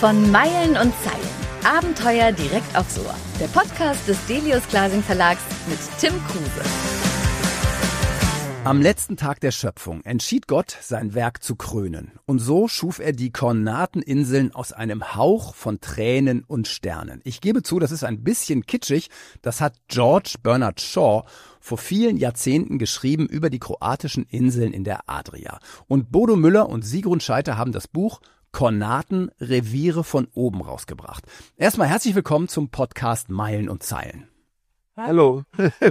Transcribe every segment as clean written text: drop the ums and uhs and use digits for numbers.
Von Meilen und Zeilen. Abenteuer direkt aufs Ohr. Der Podcast des Delius Glasing Verlags mit Tim Kruse. Am letzten Tag der Schöpfung entschied Gott, sein Werk zu krönen. Und so schuf er die Kornateninseln aus einem Hauch von Tränen und Sternen. Ich gebe zu, das ist ein bisschen kitschig. Das hat George Bernard Shaw vor vielen Jahrzehnten geschrieben über die kroatischen Inseln in der Adria. Und Bodo Müller und Sigrun Scheiter haben das Buch Kornaten, Reviere von oben rausgebracht. Erstmal herzlich willkommen zum Podcast Meilen und Zeilen. Hallo.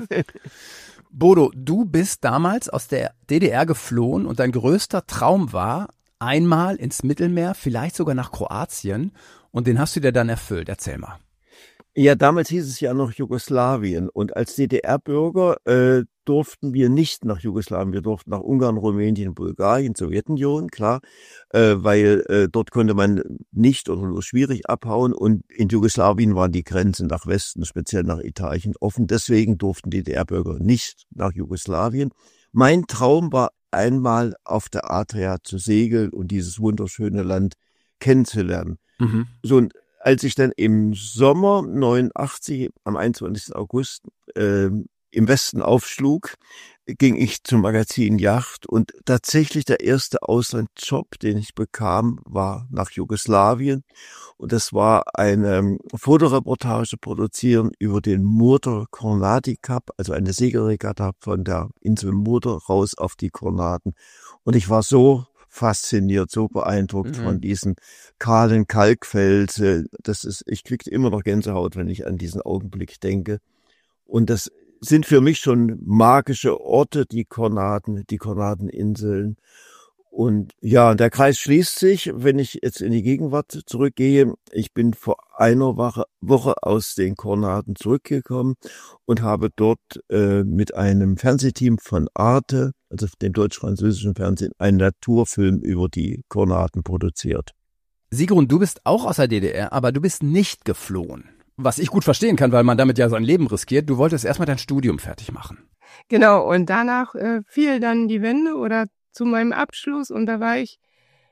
Bodo, du bist damals aus der DDR geflohen und dein größter Traum war, einmal ins Mittelmeer, vielleicht sogar nach Kroatien, und den hast du dir dann erfüllt. Erzähl mal. Ja, damals hieß es ja noch Jugoslawien, und als DDR-Bürger durften wir nicht nach Jugoslawien. Wir durften nach Ungarn, Rumänien, Bulgarien, Sowjetunion, klar, weil dort konnte man nicht oder nur schwierig abhauen, und in Jugoslawien waren die Grenzen nach Westen, speziell nach Italien, offen. Deswegen durften DDR-Bürger nicht nach Jugoslawien. Mein Traum war, einmal auf der Adria zu segeln und dieses wunderschöne Land kennenzulernen. Mhm. So, und als ich dann im Sommer 89, am 21. August, im Westen aufschlug, ging ich zum Magazin Yacht, und tatsächlich der erste Auslandsjob, den ich bekam, war nach Jugoslawien, und das war eine Fotoreportage produzieren über den Murter Kornati Cup, also eine Segelregatta von der Insel Murter raus auf die Kornaten, und ich war so fasziniert, so beeindruckt von diesen kahlen Kalkfelsen. Ich kriege immer noch Gänsehaut, wenn ich an diesen Augenblick denke. Und das sind für mich schon magische Orte, die Kornateninseln. Und ja, der Kreis schließt sich, wenn ich jetzt in die Gegenwart zurückgehe. Ich bin vor einer Woche aus den Kornaten zurückgekommen und habe dort mit einem Fernsehteam von Arte, also dem deutsch-französischen Fernsehen, einen Naturfilm über die Kornaten produziert. Sigrun, du bist auch aus der DDR, aber du bist nicht geflohen. Was ich gut verstehen kann, weil man damit ja sein Leben riskiert. Du wolltest erstmal dein Studium fertig machen. Genau, und danach fiel dann die Wende oder zu meinem Abschluss, und da war ich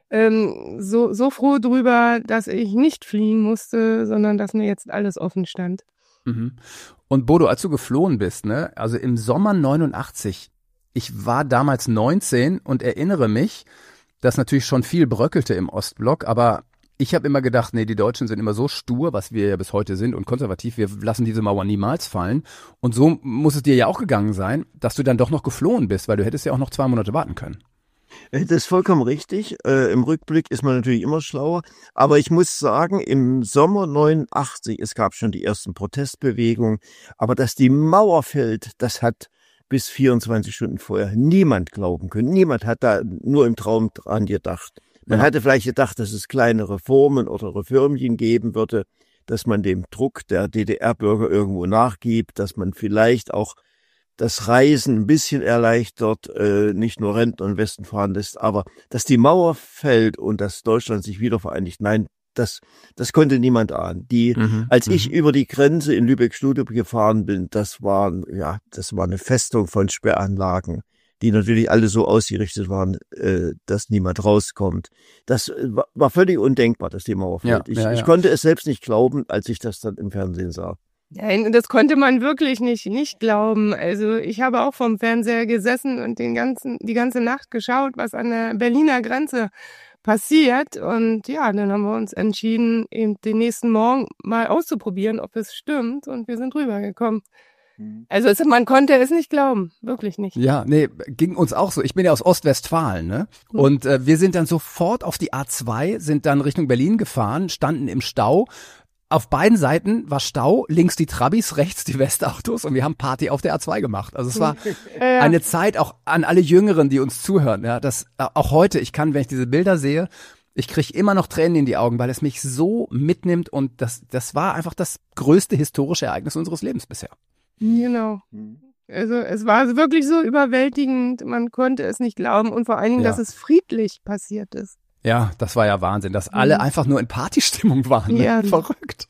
so froh drüber, dass ich nicht fliehen musste, sondern dass mir jetzt alles offen stand. Mhm. Und Bodo, als du geflohen bist, ne, also im Sommer 89, ich war damals 19 und erinnere mich, dass natürlich schon viel bröckelte im Ostblock, aber ich habe immer gedacht, nee, die Deutschen sind immer so stur, was wir ja bis heute sind, und konservativ, wir lassen diese Mauer niemals fallen. Und so muss es dir ja auch gegangen sein, dass du dann doch noch geflohen bist, weil du hättest ja auch noch 2 Monate warten können. Das ist vollkommen richtig. Im Rückblick ist man natürlich immer schlauer. Aber ich muss sagen, im Sommer 89, es gab schon die ersten Protestbewegungen, aber dass die Mauer fällt, das hat bis 24 Stunden vorher niemand glauben können. Niemand hat da nur im Traum dran gedacht. Man hatte vielleicht gedacht, dass es kleine Reformen oder Reformchen geben würde, dass man dem Druck der DDR-Bürger irgendwo nachgibt, dass man vielleicht auch das Reisen ein bisschen erleichtert, nicht nur Rentner in den Westen fahren lässt, aber dass die Mauer fällt und dass Deutschland sich wieder vereinigt, nein, das konnte niemand ahnen. Als ich über die Grenze in Lübeck-Studebrück gefahren bin, das war eine Festung von Sperranlagen, die natürlich alle so ausgerichtet waren, dass niemand rauskommt. Das war völlig undenkbar, dass die Mauer fällt. Ich konnte es selbst nicht glauben, als ich das dann im Fernsehen sah. Nein, das konnte man wirklich nicht glauben. Also ich habe auch vorm Fernseher gesessen und die ganze Nacht geschaut, was an der Berliner Grenze passiert. Und ja, dann haben wir uns entschieden, eben den nächsten Morgen mal auszuprobieren, ob es stimmt. Und wir sind rübergekommen. Also man konnte es nicht glauben, wirklich nicht. Ja, nee, ging uns auch so. Ich bin ja aus Ostwestfalen, ne? Und wir sind dann sofort auf die A2, sind dann Richtung Berlin gefahren, standen im Stau. Auf beiden Seiten war Stau, links die Trabis, rechts die Westautos, und wir haben Party auf der A2 gemacht. Also es war eine Zeit auch an alle Jüngeren, die uns zuhören. Ja, das auch heute, wenn ich diese Bilder sehe, ich kriege immer noch Tränen in die Augen, weil es mich so mitnimmt, und das war einfach das größte historische Ereignis unseres Lebens bisher. Genau. Also es war wirklich so überwältigend, man konnte es nicht glauben, und vor allen Dingen, dass es friedlich passiert ist. Ja, das war ja Wahnsinn, dass alle einfach nur in Partystimmung waren. Ne? Ja. Verrückt.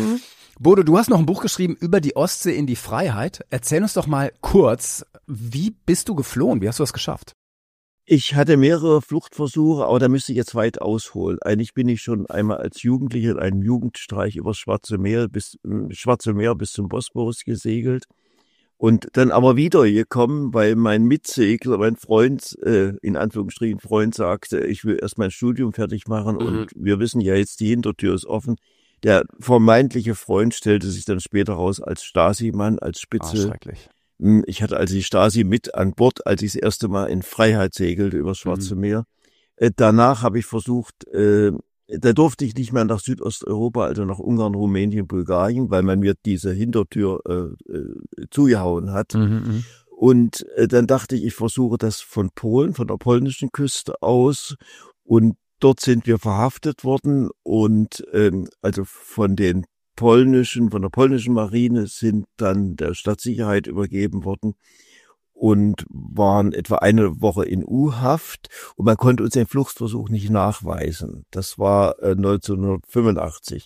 Bodo, du hast noch ein Buch geschrieben über die Ostsee in die Freiheit. Erzähl uns doch mal kurz, wie bist du geflohen? Wie hast du das geschafft? Ich hatte mehrere Fluchtversuche, aber da müsste ich jetzt weit ausholen. Eigentlich bin ich schon einmal als Jugendlicher in einem Jugendstreich über Schwarze Meer bis zum Bosporus gesegelt und dann aber wiedergekommen, weil mein Mitsegler, mein Freund, in Anführungsstrichen Freund, sagte, ich will erst mein Studium fertig machen und wir wissen ja jetzt, die Hintertür ist offen. Der vermeintliche Freund stellte sich dann später raus als Stasi-Mann, als Spitze. Schrecklich. Ich hatte also die Stasi mit an Bord, als ich das erste Mal in Freiheit segelte über das Schwarze Meer. Danach habe ich versucht, da durfte ich nicht mehr nach Südosteuropa, also nach Ungarn, Rumänien, Bulgarien, weil man mir diese Hintertür zugehauen hat. Und dann dachte ich versuche das von Polen, von der polnischen Küste aus. Und dort sind wir verhaftet worden und also von der polnischen Marine sind dann der Stadtsicherheit übergeben worden und waren etwa eine Woche in U-Haft und man konnte uns den Fluchtversuch nicht nachweisen. Das war 1985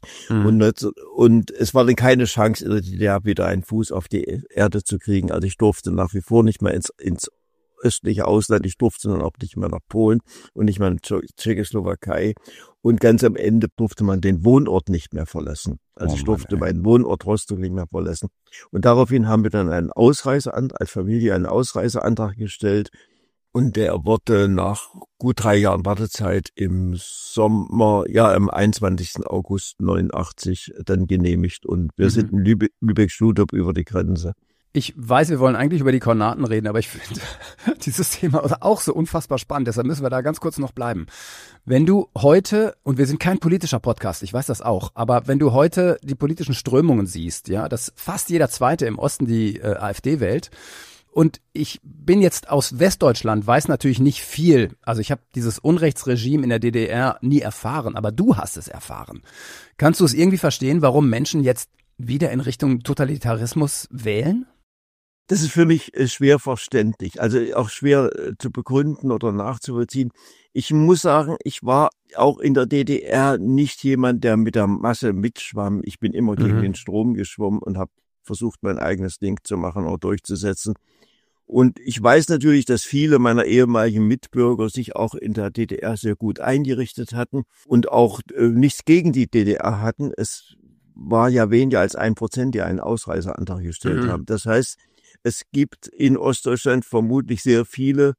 und es war dann keine Chance in der DDR wieder einen Fuß auf die Erde zu kriegen. Also ich durfte nach wie vor nicht mehr ins östliche Ausland, ich durfte dann auch nicht mehr nach Polen und nicht mehr in Tschechoslowakei und ganz am Ende durfte man den Wohnort nicht mehr verlassen. Also ich durfte meinen Wohnort Rostock nicht mehr verlassen. Und daraufhin haben wir dann als Familie einen Ausreiseantrag gestellt und der wurde nach gut 3 Jahren Wartezeit im Sommer, am 21. August 89 dann genehmigt und wir sind in Lübeck-Studerup über die Grenze. Ich weiß, wir wollen eigentlich über die Kornaten reden, aber ich finde dieses Thema auch so unfassbar spannend, deshalb müssen wir da ganz kurz noch bleiben. Wenn du heute, und wir sind kein politischer Podcast, ich weiß das auch, aber wenn du heute die politischen Strömungen siehst, ja, dass fast jeder Zweite im Osten die AfD wählt, und ich bin jetzt aus Westdeutschland, weiß natürlich nicht viel, also ich habe dieses Unrechtsregime in der DDR nie erfahren, aber du hast es erfahren. Kannst du es irgendwie verstehen, warum Menschen jetzt wieder in Richtung Totalitarismus wählen? Das ist für mich schwer verständlich, also auch schwer zu begründen oder nachzuvollziehen. Ich muss sagen, ich war auch in der DDR nicht jemand, der mit der Masse mitschwamm. Ich bin immer gegen den Strom geschwommen und habe versucht, mein eigenes Ding zu machen oder durchzusetzen. Und ich weiß natürlich, dass viele meiner ehemaligen Mitbürger sich auch in der DDR sehr gut eingerichtet hatten und auch nichts gegen die DDR hatten. Es war ja weniger als 1%, die einen Ausreiseantrag gestellt haben. Das heißt, es gibt in Ostdeutschland vermutlich sehr viele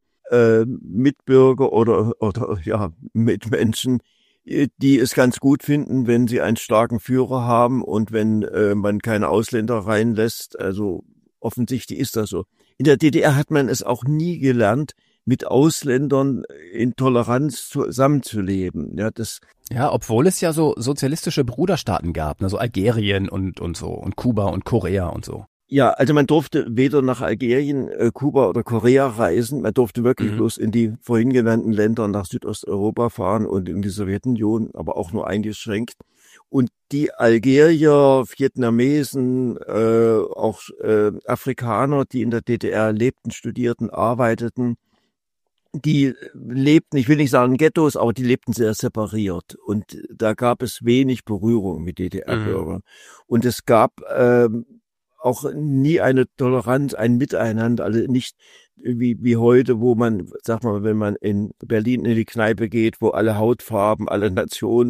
Mitbürger oder Mitmenschen, die es ganz gut finden, wenn sie einen starken Führer haben und wenn man keine Ausländer reinlässt. Also offensichtlich ist das so. In der DDR hat man es auch nie gelernt, mit Ausländern in Toleranz zusammenzuleben. Ja, obwohl es ja so sozialistische Bruderstaaten gab, ne, so Algerien und so und Kuba und Korea und so. Ja, also man durfte weder nach Algerien, Kuba oder Korea reisen. Man durfte wirklich bloß in die vorhin genannten Länder nach Südosteuropa fahren und in die Sowjetunion, aber auch nur eingeschränkt. Und die Algerier, Vietnamesen, auch Afrikaner, die in der DDR lebten, studierten, arbeiteten, die lebten, ich will nicht sagen Ghettos, aber die lebten sehr separiert. Und da gab es wenig Berührung mit DDR-Bürgern. Und es gab auch nie eine Toleranz, ein Miteinander, also nicht wie heute, wo man, sag mal, wenn man in Berlin in die Kneipe geht, wo alle Hautfarben, alle Nationen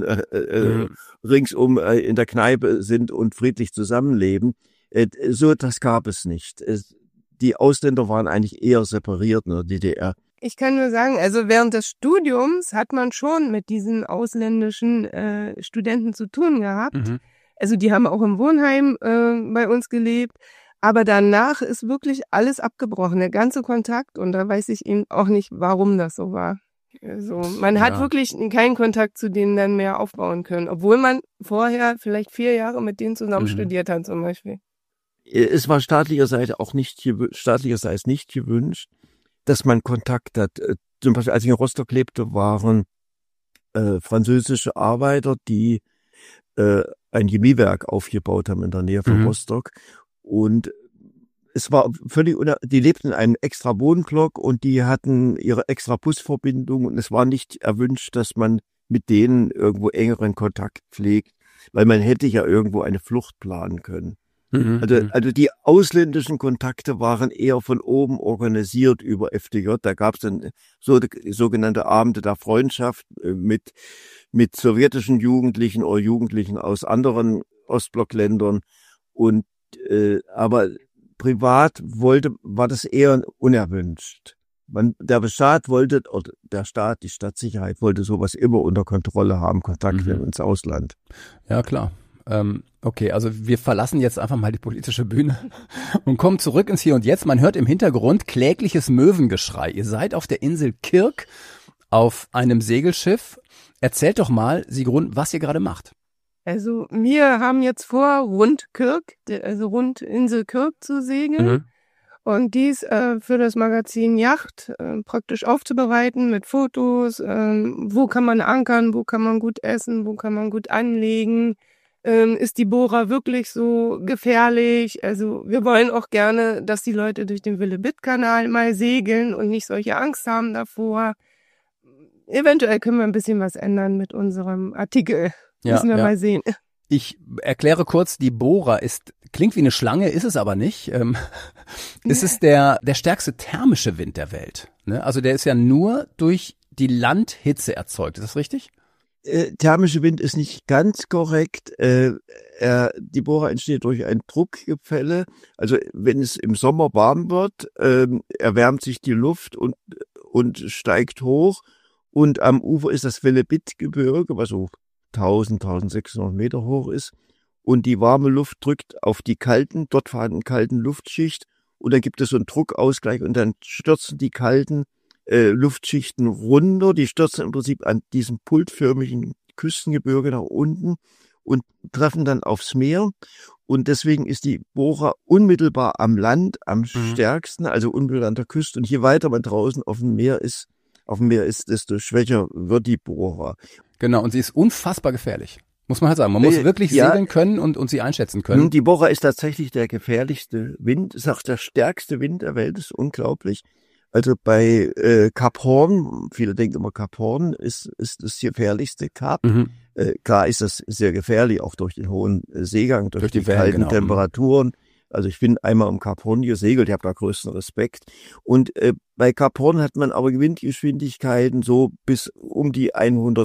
ringsum in der Kneipe sind und friedlich zusammenleben. So, das gab es nicht. Die Ausländer waren eigentlich eher separiert in der DDR. Ich kann nur sagen, also während des Studiums hat man schon mit diesen ausländischen Studenten zu tun gehabt. Also die haben auch im Wohnheim bei uns gelebt. Aber danach ist wirklich alles abgebrochen, der ganze Kontakt. Und da weiß ich eben auch nicht, warum das so war. Also man hat wirklich keinen Kontakt zu denen dann mehr aufbauen können. Obwohl man vorher vielleicht 4 Jahre mit denen zusammen studiert hat zum Beispiel. Es war staatlicherseits nicht gewünscht, dass man Kontakt hat. Zum Beispiel, als ich in Rostock lebte, waren französische Arbeiter, die ein Chemiewerk aufgebaut haben in der Nähe von Rostock. Und es war völlig die lebten in einem extra Wohnblock und die hatten ihre extra Busverbindung und es war nicht erwünscht, dass man mit denen irgendwo engeren Kontakt pflegt, weil man hätte ja irgendwo eine Flucht planen können. Also die ausländischen Kontakte waren eher von oben organisiert über FDJ. Da gab es dann sogenannte Abende der Freundschaft mit sowjetischen Jugendlichen oder Jugendlichen aus anderen Ostblockländern. Und aber privat war das eher unerwünscht. Der Staat wollte, oder die Stadtsicherheit wollte sowas immer unter Kontrolle haben, Kontakte ins Ausland. Ja, klar. Okay, also wir verlassen jetzt einfach mal die politische Bühne und kommen zurück ins Hier und Jetzt. Man hört im Hintergrund klägliches Möwengeschrei. Ihr seid auf der Insel Kirk auf einem Segelschiff. Erzählt doch mal, Sigrun, was ihr gerade macht. Also wir haben jetzt vor, rund Insel Kirk zu segeln und dies für das Magazin Yacht praktisch aufzubereiten mit Fotos. Wo kann man ankern, wo kann man gut essen, wo kann man gut anlegen. Ist die Bohrer wirklich so gefährlich? Also wir wollen auch gerne, dass die Leute durch den Willebit-Kanal mal segeln und nicht solche Angst haben davor. Eventuell können wir ein bisschen was ändern mit unserem Artikel. Müssen wir mal sehen. Ich erkläre kurz, die Bohrer klingt wie eine Schlange, ist es aber nicht. Es ist der stärkste thermische Wind der Welt. Ne? Also der ist ja nur durch die Landhitze erzeugt. Ist das richtig? Thermische Wind ist nicht ganz korrekt. Die Bohrer entsteht durch ein Druckgefälle. Also wenn es im Sommer warm wird, erwärmt sich die Luft und steigt hoch. Und am Ufer ist das Willebit-Gebirge, was so 1600 Meter hoch ist. Und die warme Luft drückt auf die dort vorhandenen kalten Luftschicht. Und dann gibt es so einen Druckausgleich und dann stürzen die kalten Luftschichten runter. Die stürzen im Prinzip an diesem pultförmigen Küstengebirge nach unten und treffen dann aufs Meer. Und deswegen ist die Bohrer unmittelbar am Land am stärksten, also unmittelbar an der Küste. Und je weiter man draußen auf dem Meer ist, desto schwächer wird die Bohrer. Genau, und sie ist unfassbar gefährlich. Muss man halt sagen. Man muss wirklich segeln können und sie einschätzen können. Die Bohrer ist tatsächlich der gefährlichste Wind, ist auch der stärkste Wind der Welt, ist unglaublich. Also bei Kap Horn, viele denken immer Kap Horn ist das gefährlichste Kap. Klar ist das sehr gefährlich, auch durch den hohen Seegang, durch die Wellen, kalten Temperaturen. Also ich bin einmal um Kap Horn gesegelt, ich habe da größten Respekt. Und bei Kap Horn hat man aber Windgeschwindigkeiten so bis um die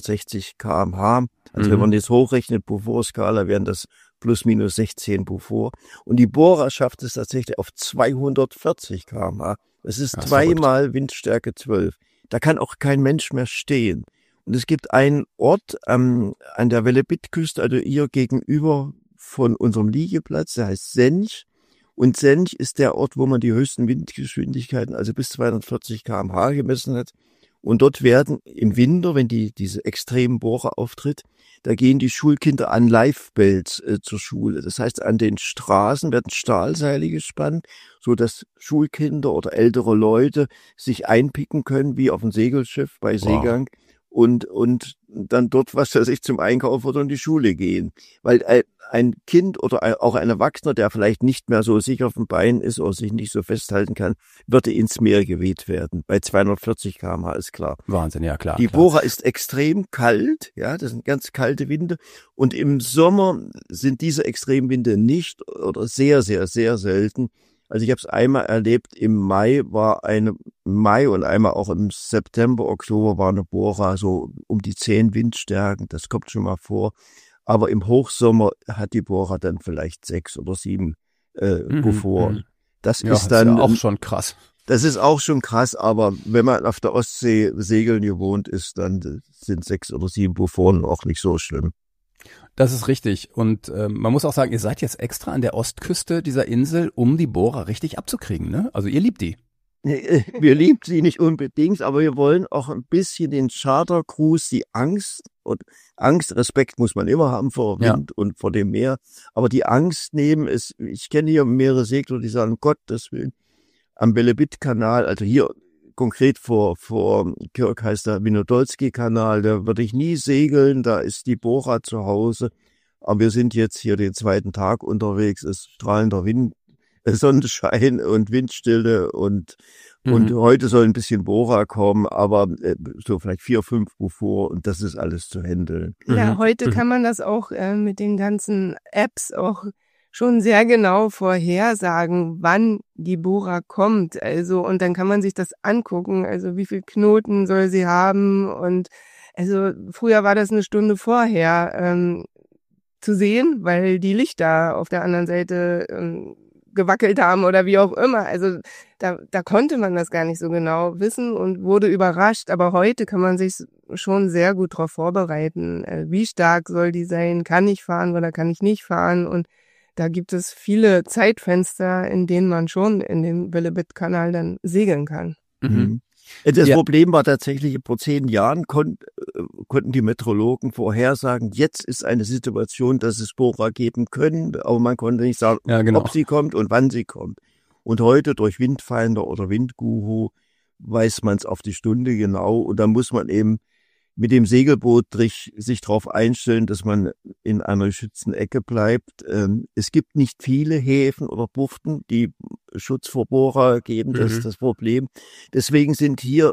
160 km/h. Also wenn man das hochrechnet, Beaufort-Skala, wären das plus minus 16 Beaufort. Und die Bohrer schafft es tatsächlich auf 240 km/h. Das ist zweimal Windstärke 12. Da kann auch kein Mensch mehr stehen. Und es gibt einen Ort an der Willebit-Küste, also hier gegenüber von unserem Liegeplatz, der heißt Sench. Und Sench ist der Ort, wo man die höchsten Windgeschwindigkeiten, also bis 240 km/h gemessen hat. Und dort werden im Winter, wenn diese extremen Bohrer auftritt, da gehen die Schulkinder an Lifebelts zur Schule. Das heißt, an den Straßen werden Stahlseile gespannt, so dass Schulkinder oder ältere Leute sich einpicken können, wie auf dem Segelschiff bei Seegang. Und dann dort, was weiß ich, zum Einkauf oder in die Schule gehen. Weil ein Kind oder auch ein Erwachsener, der vielleicht nicht mehr so sicher auf dem Bein ist oder sich nicht so festhalten kann, würde ins Meer geweht werden. Bei 240 km/h ist klar. Wahnsinn, ja klar. Die Bohrer ist extrem kalt, ja, das sind ganz kalte Winde. Und im Sommer sind diese Extremwinde nicht oder sehr, sehr, sehr selten. Also ich habe es einmal erlebt, im Mai und einmal auch im September, Oktober war eine Bohrer so um die 10 Windstärken, das kommt schon mal vor. Aber im Hochsommer hat die Bohrer dann vielleicht 6 oder 7 Beaufort. Das ist dann ja auch schon krass. Das ist auch schon krass, aber wenn man auf der Ostsee segeln gewohnt ist, dann sind 6 oder 7 Beaufort auch nicht so schlimm. Das ist richtig. Und man muss auch sagen, ihr seid jetzt extra an der Ostküste dieser Insel, um die Bohrer richtig abzukriegen, ne? Also ihr liebt die. Wir lieben sie nicht unbedingt, aber wir wollen auch ein bisschen den Chartercruise, die Angst, Respekt muss man immer haben vor Wind und vor dem Meer, aber die Angst nehmen ist, ich kenne hier mehrere Segler, die sagen, Gottes Willen, am Willebit-Kanal, also hier konkret vor Kirk heißt der Winodolski-Kanal, da würde ich nie segeln, da ist die Bohrer zu Hause. Aber wir sind jetzt hier den zweiten Tag unterwegs, es ist strahlender Sonnenschein und Windstille und heute soll ein bisschen Bohrer kommen, aber so vielleicht 4, 5 Beaufort und das ist alles zu handeln. Ja, heute kann man das auch mit den ganzen Apps auch schon sehr genau vorhersagen, wann die Bohrer kommt. Also, und dann kann man sich das angucken. Also, wie viel Knoten soll sie haben? Und also, früher war das 1 Stunde vorher zu sehen, weil die Lichter auf der anderen Seite gewackelt haben oder wie auch immer. Also da konnte man das gar nicht so genau wissen und wurde überrascht. Aber heute kann man sich schon sehr gut darauf vorbereiten. Wie stark soll die sein? Kann ich fahren oder kann ich nicht fahren? Und da gibt es viele Zeitfenster, in denen man schon in den Willebit-Kanal dann segeln kann. Mhm. Das Problem war tatsächlich, vor 10 Jahren konnten die Meteorologen vorhersagen, jetzt ist eine Situation, dass es Bohrer geben können, aber man konnte nicht sagen, ob sie kommt und wann sie kommt. Und heute durch Windfinder oder Windguru weiß man es auf die Stunde genau und da muss man eben mit dem Segelboot sich darauf einstellen, dass man in einer geschützten Ecke bleibt. Es gibt nicht viele Häfen oder Buchten, die Schutz vor Bohrer geben, das ist das Problem. Deswegen sind hier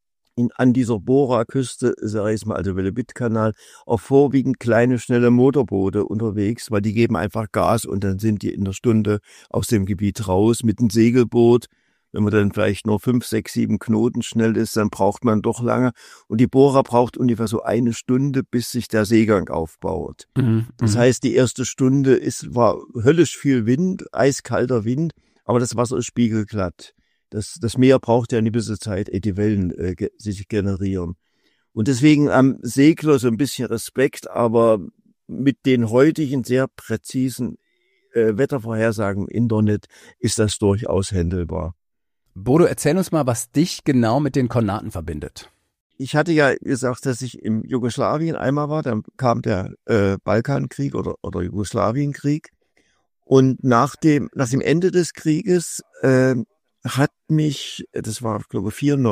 an dieser Bohrer-Küste, sage ich mal, also Wilebit-Kanal, auch vorwiegend kleine, schnelle Motorboote unterwegs, weil die geben einfach Gas und dann sind die in der Stunde aus dem Gebiet raus mit einem Segelboot. Wenn man dann vielleicht nur 5, 6, 7 Knoten schnell ist, dann braucht man doch lange. Und die Bohrer braucht ungefähr so 1 Stunde, bis sich der Seegang aufbaut. Das heißt, die erste Stunde war höllisch viel Wind, eiskalter Wind, aber das Wasser ist spiegelglatt. Das Meer braucht ja eine gewisse Zeit, ehe die Wellen sich generieren. Und deswegen am Segler so ein bisschen Respekt, aber mit den heutigen sehr präzisen Wettervorhersagen im Internet ist das durchaus händelbar. Bodo, erzähl uns mal, was dich genau mit den Kornaten verbindet. Ich hatte ja gesagt, dass ich im Jugoslawien einmal war, dann kam der Balkankrieg oder Jugoslawienkrieg. Und nach dem Ende des Krieges hat mich, das war glaube ich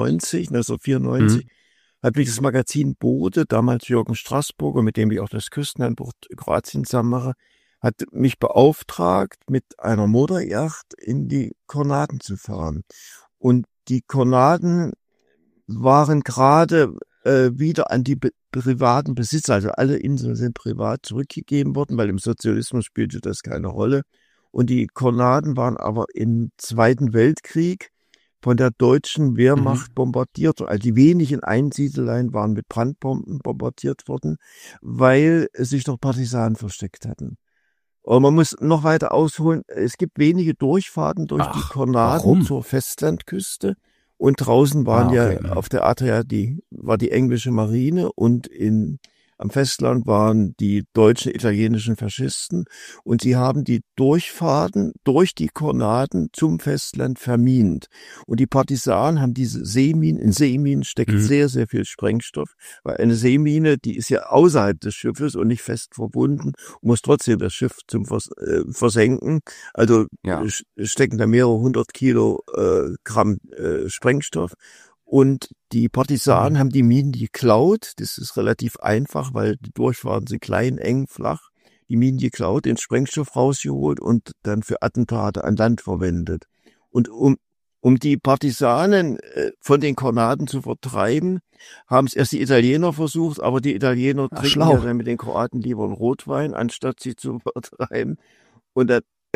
1994, hat mich das Magazin Bode, damals Jürgen Straßburger, mit dem ich auch das Küstenhandbuch Kroatien zusammen mache, hat mich beauftragt, mit einer Motorjacht in die Kornaten zu fahren. Und die Kornaten waren gerade wieder an die privaten Besitzer, also alle Inseln sind privat zurückgegeben worden, weil im Sozialismus spielte das keine Rolle. Und die Kornaten waren aber im Zweiten Weltkrieg von der deutschen Wehrmacht bombardiert. Also die wenigen Einsiedeleien waren mit Brandbomben bombardiert worden, weil sich dort Partisanen versteckt hatten. Und man muss noch weiter ausholen. Es gibt wenige Durchfahrten durch die Kornaten zur Festlandküste. Und draußen waren auf der Adria war die englische Marine und am Festland waren die deutschen, italienischen Faschisten. Und sie haben die Durchfahrten durch die Kornaten zum Festland vermint. Und die Partisanen haben diese Seeminen, in Seeminen steckt sehr, sehr viel Sprengstoff. Weil eine Seemine, die ist ja außerhalb des Schiffes und nicht fest verbunden, muss trotzdem das Schiff zum versenken. Also stecken da mehrere 100 Kilogramm Sprengstoff. Und die Partisanen haben die Minen geklaut. Das ist relativ einfach, weil die Durchfahrten sind klein, eng, flach. Die Minen geklaut, den Sprengstoff rausgeholt und dann für Attentate an Land verwendet. Und um die Partisanen von den Kornaten zu vertreiben, haben es erst die Italiener versucht, aber die Italiener trinken ja dann mit den Kroaten lieber einen Rotwein, anstatt sie zu vertreiben. Und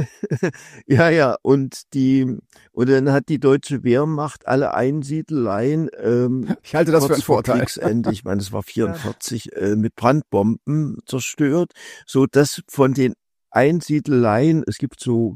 und dann hat die deutsche Wehrmacht alle Einsiedeleien ich halte das für einen Vorteil. Kriegsende, ich meine, es war 44, mit Brandbomben zerstört, so dass von den Einsiedeleien, es gibt so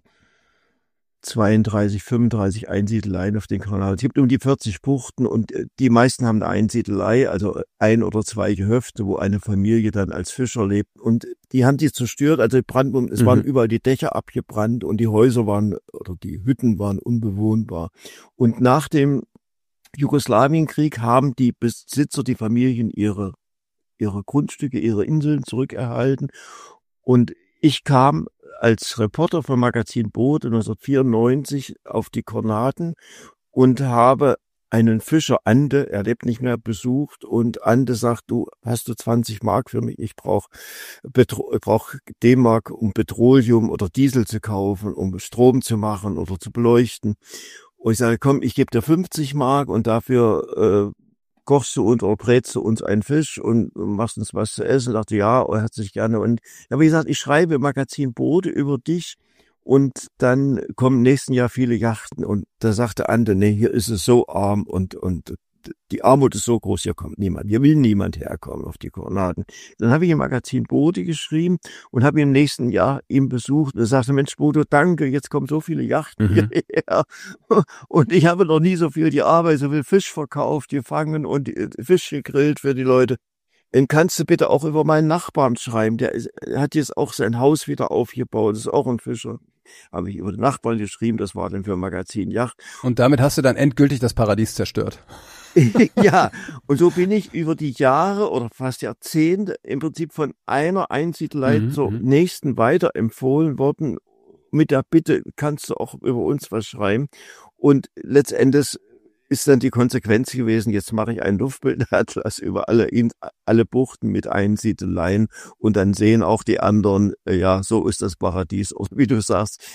32, 35 Einsiedeleien auf den Kanal. Es gibt um die 40 Buchten und die meisten haben eine Einsiedelei, also 1 oder 2 Gehöfte, wo eine Familie dann als Fischer lebt. Und die haben die zerstört, also die Brandbomben, es waren überall die Dächer abgebrannt und die Häuser die Hütten waren unbewohnbar. Und nach dem Jugoslawienkrieg haben die Besitzer, die Familien ihre Grundstücke, ihre Inseln zurückerhalten. Und ich kam als Reporter vom Magazin Bode 1994 auf die Kornaten und habe einen Fischer, Ande, er lebt nicht mehr, besucht und Ande sagt, hast du 20 Mark für mich? Ich brauche D-Mark, um Petroleum oder Diesel zu kaufen, um Strom zu machen oder zu beleuchten. Und ich sage, komm, ich gebe dir 50 Mark und dafür kochst du uns oder brätst du uns einen Fisch und machst uns was zu essen. Ich dachte, ja, herzlich gerne. Und wie gesagt, ich schreibe im Magazin Bode über dich Und dann kommen im nächsten Jahr viele Yachten und da sagte Ante, nee, hier ist es so arm und die Armut ist so groß, hier kommt niemand. Hier will niemand herkommen auf die Koronaden. Dann habe ich im Magazin Bode geschrieben und habe im nächsten Jahr ihn besucht und er sagte, Mensch, Bodo, danke, jetzt kommen so viele Yachten hierher. Und ich habe noch nie so viel die Arbeit, so viel Fisch verkauft, gefangen und Fisch gegrillt für die Leute. Dann kannst du bitte auch über meinen Nachbarn schreiben. Der hat jetzt auch sein Haus wieder aufgebaut. Das ist auch ein Fischer. Habe ich über den Nachbarn geschrieben. Das war dann für ein Magazin Yacht. Und damit hast du dann endgültig das Paradies zerstört. Ja, und so bin ich über die Jahre oder fast Jahrzehnte im Prinzip von einer Einsiedelei zur nächsten weiterempfohlen worden. Mit der Bitte, kannst du auch über uns was schreiben. Und letztendlich ist dann die Konsequenz gewesen, jetzt mache ich einen Luftbildatlas über alle Buchten mit Einsiedeleien und dann sehen auch die anderen, ja, so ist das Paradies. Oder wie du sagst,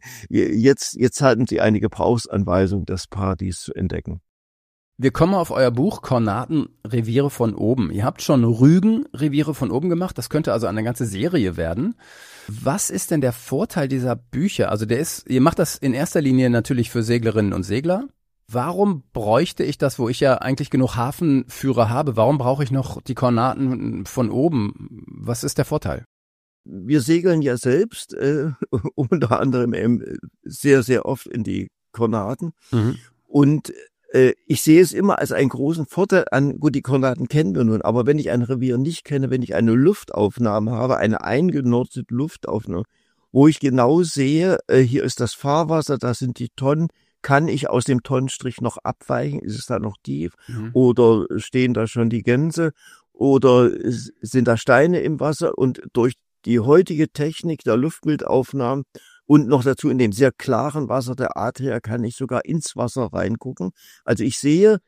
jetzt hatten sie eine Gebrauchsanweisung, das Paradies zu entdecken. Wir kommen auf euer Buch Kornaten, Reviere von oben. Ihr habt schon Rügen, Reviere von oben gemacht. Das könnte also eine ganze Serie werden. Was ist denn der Vorteil dieser Bücher? Also ihr macht das in erster Linie natürlich für Seglerinnen und Segler. Warum bräuchte ich das, wo ich ja eigentlich genug Hafenführer habe? Warum brauche ich noch die Kornaten von oben? Was ist der Vorteil? Wir segeln ja selbst unter anderem sehr, sehr oft in die Kornaten. Und ich sehe es immer als einen großen Vorteil an, gut, die Kornaten kennen wir nun, aber wenn ich ein Revier nicht kenne, wenn ich eine Luftaufnahme habe, eine eingenortete Luftaufnahme, wo ich genau sehe, hier ist das Fahrwasser, da sind die Tonnen, kann ich aus dem Tonnenstrich noch abweichen? Ist es da noch tief? Oder stehen da schon die Gänse? Oder sind da Steine im Wasser? Und durch die heutige Technik der Luftbildaufnahmen und noch dazu in dem sehr klaren Wasser der Adria kann ich sogar ins Wasser reingucken. Also ich sehe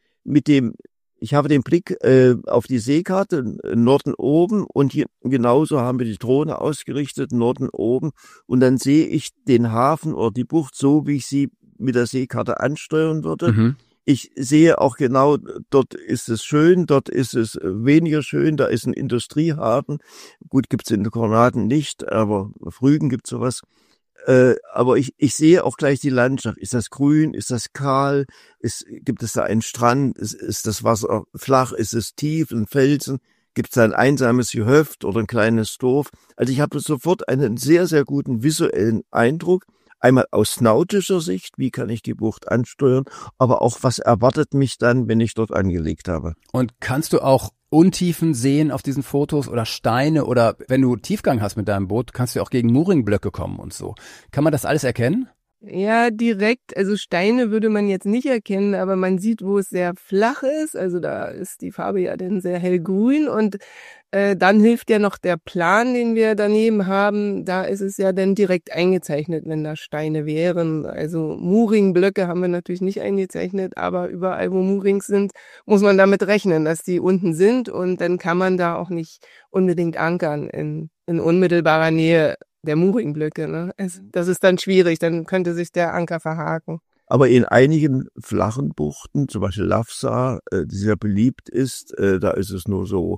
ich habe den Blick auf die Seekarte, Norden oben und hier genauso haben wir die Drohne ausgerichtet, Norden oben. Und dann sehe ich den Hafen oder die Bucht so, wie ich sie mit der Seekarte ansteuern würde. Ich sehe auch genau, dort ist es schön, dort ist es weniger schön, da ist ein Industriehafen. Gut, gibt's in den Kornaten nicht, aber auf Rügen gibt's sowas. Aber ich sehe auch gleich die Landschaft. Ist das grün? Ist das kahl? Gibt es da einen Strand? Ist das Wasser flach? Ist es tief? Ein Felsen? Gibt es da ein einsames Gehöft oder ein kleines Dorf? Also ich habe sofort einen sehr, sehr guten visuellen Eindruck. Einmal aus nautischer Sicht, wie kann ich die Bucht ansteuern, aber auch, was erwartet mich dann, wenn ich dort angelegt habe. Und kannst du auch Untiefen sehen auf diesen Fotos oder Steine oder wenn du Tiefgang hast mit deinem Boot, kannst du auch gegen Mooringblöcke kommen und so. Kann man das alles erkennen? Ja, direkt, also Steine würde man jetzt nicht erkennen, aber man sieht, wo es sehr flach ist, also da ist die Farbe ja dann sehr hellgrün und dann hilft ja noch der Plan, den wir daneben haben, da ist es ja dann direkt eingezeichnet, wenn da Steine wären, also Mooringblöcke haben wir natürlich nicht eingezeichnet, aber überall, wo Moorings sind, muss man damit rechnen, dass die unten sind und dann kann man da auch nicht unbedingt ankern in unmittelbarer Nähe der Mooringblöcke, ne? Das ist dann schwierig, dann könnte sich der Anker verhaken. Aber in einigen flachen Buchten, zum Beispiel Lafsa, die sehr beliebt ist, da ist es nur so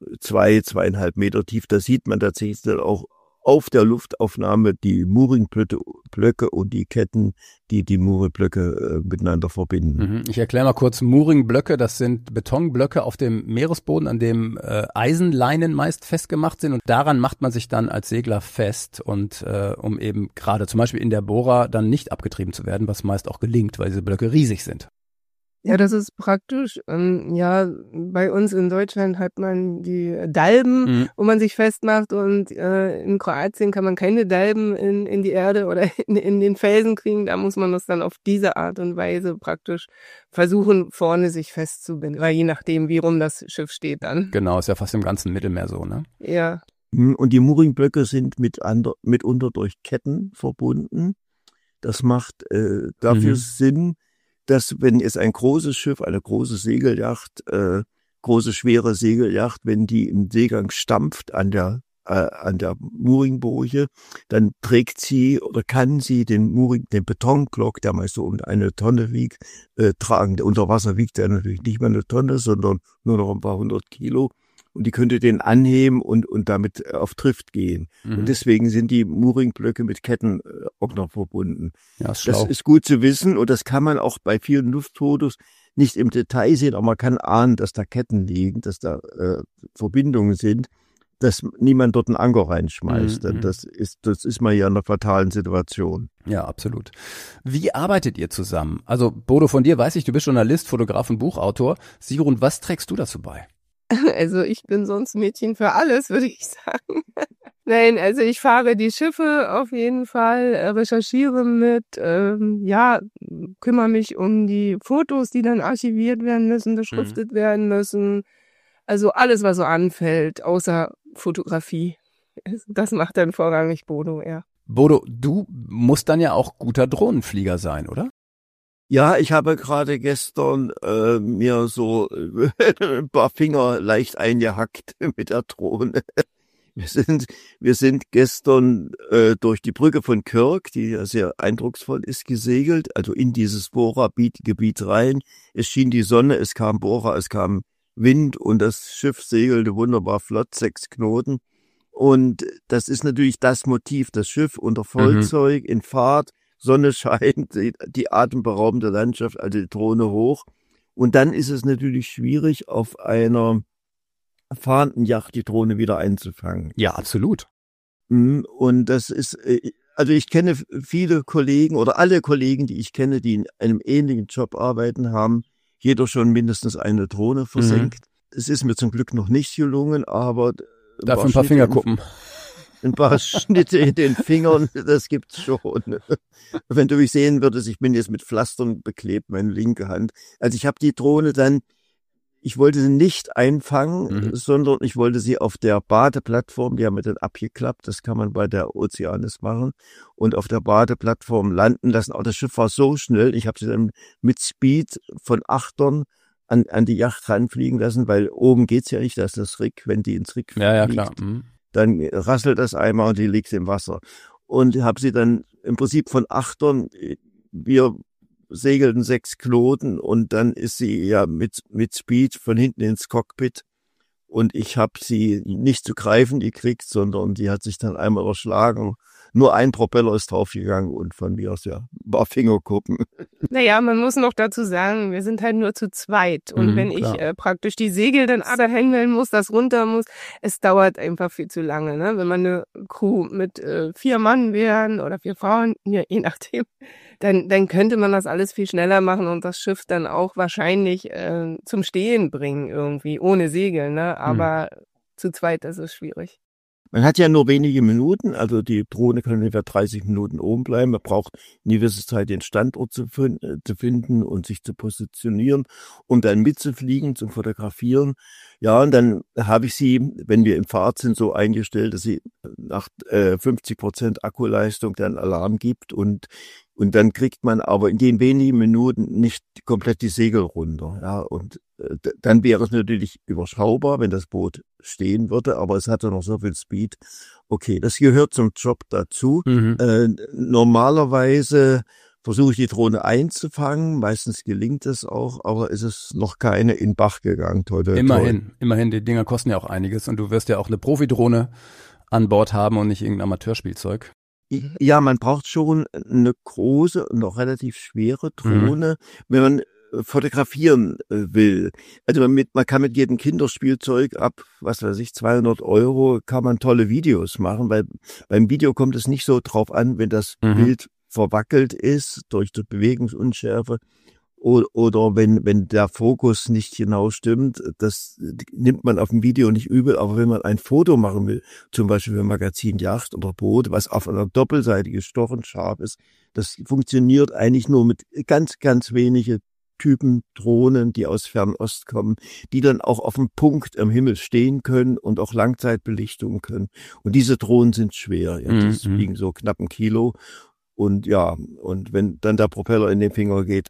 2,5 Meter tief, da sieht man tatsächlich auch auf der Luftaufnahme die Mooringblöcke und die Ketten, die die Mooringblöcke miteinander verbinden. Ich erkläre mal kurz, Mooringblöcke, das sind Betonblöcke auf dem Meeresboden, an dem Eisenleinen meist festgemacht sind und daran macht man sich dann als Segler fest und um eben gerade zum Beispiel in der Bohrer dann nicht abgetrieben zu werden, was meist auch gelingt, weil diese Blöcke riesig sind. Ja, das ist praktisch. Ja, bei uns in Deutschland hat man die Dalben, wo man sich festmacht und in Kroatien kann man keine Dalben in die Erde oder in den Felsen kriegen. Da muss man das dann auf diese Art und Weise praktisch versuchen, vorne sich festzubinden, weil je nachdem, wie rum das Schiff steht dann. Genau, ist ja fast im ganzen Mittelmeer so, ne? Ja. Und die Mooringblöcke sind mitunter durch Ketten verbunden. Das macht dafür Sinn, dass wenn jetzt ein großes Schiff, eine große Segelyacht, große schwere Segelyacht, wenn die im Seegang stampft an der Mooringboje, dann trägt sie oder kann sie den Betonklock, der meist so um 1 Tonne wiegt, tragen. Unter Wasser wiegt der natürlich nicht mehr 1 Tonne, sondern nur noch ein paar 100 Kilo. und die könnte den anheben und damit auf Trift gehen. Und deswegen sind die Mooring-Blöcke mit Ketten auch noch verbunden. Ja, ist schlau. Das ist gut zu wissen und das kann man auch bei vielen Luftfotos nicht im Detail sehen, aber man kann ahnen, dass da Ketten liegen, dass da Verbindungen sind, dass niemand dort einen Anker reinschmeißt. Denn das ist mal ja in einer fatalen Situation. Ja, absolut. Wie arbeitet ihr zusammen? Also Bodo, von dir weiß ich, du bist Journalist, Fotograf und Buchautor. Sigrun, was trägst du dazu bei? Also ich bin sonst Mädchen für alles, würde ich sagen. Nein, also ich fahre die Schiffe auf jeden Fall, recherchiere mit, kümmere mich um die Fotos, die dann archiviert werden müssen, beschriftet werden müssen. Also alles, was so anfällt, außer Fotografie. Das macht dann vorrangig Bodo, ja. Bodo, du musst dann ja auch guter Drohnenflieger sein, oder? Ja, ich habe gerade gestern mir so ein paar Finger leicht eingehackt mit der Drohne. Wir sind gestern durch die Brücke von Kirk, die ja sehr eindrucksvoll ist, gesegelt, also in dieses Bohra-Gebiet rein. Es schien die Sonne, es kam Bohra, es kam Wind und das Schiff segelte wunderbar flott, 6 Knoten. Und das ist natürlich das Motiv, das Schiff unter Vollzeug in Fahrt, Sonne scheint, die atemberaubende Landschaft, also die Drohne hoch. Und dann ist es natürlich schwierig, auf einer fahrenden Yacht die Drohne wieder einzufangen. Ja, absolut. Und das ist, also ich kenne viele Kollegen oder alle Kollegen, die ich kenne, die in einem ähnlichen Job arbeiten, haben jeder schon mindestens eine Drohne versenkt. Es ist mir zum Glück noch nicht gelungen, aber dafür ein paar Fingerkuppen. Ein paar Schnitte in den Fingern, das gibt's schon. Wenn du mich sehen würdest, ich bin jetzt mit Pflastern beklebt, meine linke Hand. Also ich habe die Drohne dann, ich wollte sie nicht einfangen, sondern ich wollte sie auf der Badeplattform, die haben wir dann abgeklappt, das kann man bei der Ozeanis machen, und auf der Badeplattform landen lassen. Aber das Schiff war so schnell, ich habe sie dann mit Speed von Achtern an die Yacht ranfliegen lassen, weil oben geht's ja nicht, da ist das Rig, wenn die ins Rig fliegt. Ja, klar. Dann rasselt das einmal und die liegt im Wasser. Und habe sie dann im Prinzip von Achtern, wir segelten 6 Knoten und dann ist sie ja mit Speed von hinten ins Cockpit und ich habe sie nicht zu greifen gekriegt, sondern die hat sich dann einmal erschlagen. Nur ein Propeller ist draufgegangen und von mir aus ja ein paar Fingerkuppen. Naja, man muss noch dazu sagen, wir sind halt nur zu zweit. Und wenn ich praktisch die Segel dann hängen muss, das runter muss, es dauert einfach viel zu lange. Ne? Wenn man eine Crew mit 4 Mann wären oder 4 Frauen, ja, je nachdem, dann könnte man das alles viel schneller machen und das Schiff dann auch wahrscheinlich zum Stehen bringen irgendwie, ohne Segel. Ne? Aber zu zweit ist es schwierig. Man hat ja nur wenige Minuten, also die Drohne kann ungefähr 30 Minuten oben bleiben. Man braucht eine gewisse Zeit, den Standort zu finden und sich zu positionieren, um dann mitzufliegen, zum Fotografieren. Ja, und dann habe ich sie, wenn wir in Fahrt sind, so eingestellt, dass sie nach 50% Akkuleistung dann Alarm gibt und dann kriegt man aber in den wenigen Minuten nicht komplett die Segel runter. Ja, und dann wäre es natürlich überschaubar, wenn das Boot stehen würde, aber es hatte noch so viel Speed. Okay, das gehört zum Job dazu. Normalerweise versuche ich die Drohne einzufangen, meistens gelingt es auch, aber es ist noch keine in den Bach gegangen. Immerhin, die Dinger kosten ja auch einiges und du wirst ja auch eine Profidrohne an Bord haben und nicht irgendein Amateurspielzeug. Ja, man braucht schon eine große und noch relativ schwere Drohne, wenn man fotografieren will. Also man kann mit jedem Kinderspielzeug ab, 200 €, kann man tolle Videos machen, weil beim Video kommt es nicht so drauf an, wenn das Bild verwackelt ist durch die Bewegungsunschärfe oder wenn der Fokus nicht genau stimmt. Das nimmt man auf dem Video nicht übel, aber wenn man ein Foto machen will, zum Beispiel für Magazin Yacht oder Boot, was auf einer Doppelseite gestochen scharf ist, das funktioniert eigentlich nur mit ganz, ganz wenige Typen Drohnen, die aus Fernost kommen, die dann auch auf dem Punkt am Himmel stehen können und auch Langzeitbelichtung können. Und diese Drohnen sind schwer, ja, die wiegen so knapp 1 Kilo. Und ja, und wenn dann der Propeller in den Finger geht,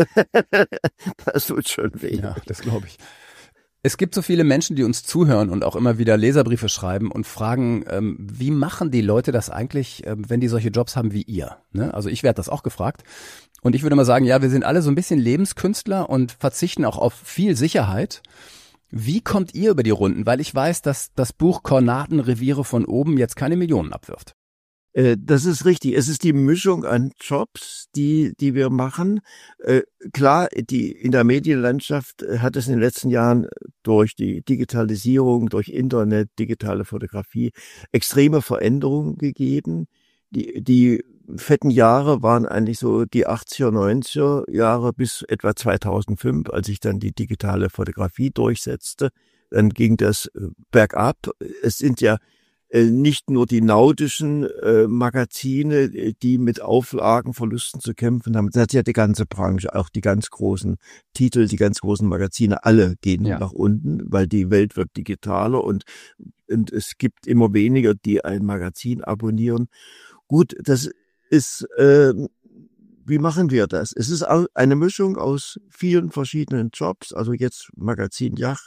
das tut schon weh. Ja, das glaube ich. Es gibt so viele Menschen, die uns zuhören und auch immer wieder Leserbriefe schreiben und fragen, wie machen die Leute das eigentlich, wenn die solche Jobs haben wie ihr? Ne? Also ich werde das auch gefragt. Und ich würde mal sagen, ja, wir sind alle so ein bisschen Lebenskünstler und verzichten auch auf viel Sicherheit. Wie kommt ihr über die Runden? Weil ich weiß, dass das Buch Kornatenreviere von oben jetzt keine Millionen abwirft. Das ist richtig. Es ist die Mischung an Jobs, die wir machen. Klar, in der Medienlandschaft hat es in den letzten Jahren durch die Digitalisierung, durch Internet, digitale Fotografie extreme Veränderungen gegeben. Die fetten Jahre waren eigentlich so die 80er, 90er Jahre bis etwa 2005, als sich dann die digitale Fotografie durchsetzte. Dann ging das bergab. Es sind ja nicht nur die nautischen Magazine, die mit Auflagenverlusten zu kämpfen haben. Das hat ja die ganze Branche, auch die ganz großen Titel, die ganz großen Magazine, alle gehen nach unten, weil die Welt wird digitaler und es gibt immer weniger, die ein Magazin abonnieren. Gut, das ist, wie machen wir das? Es ist eine Mischung aus vielen verschiedenen Jobs, also jetzt Magazin Yacht.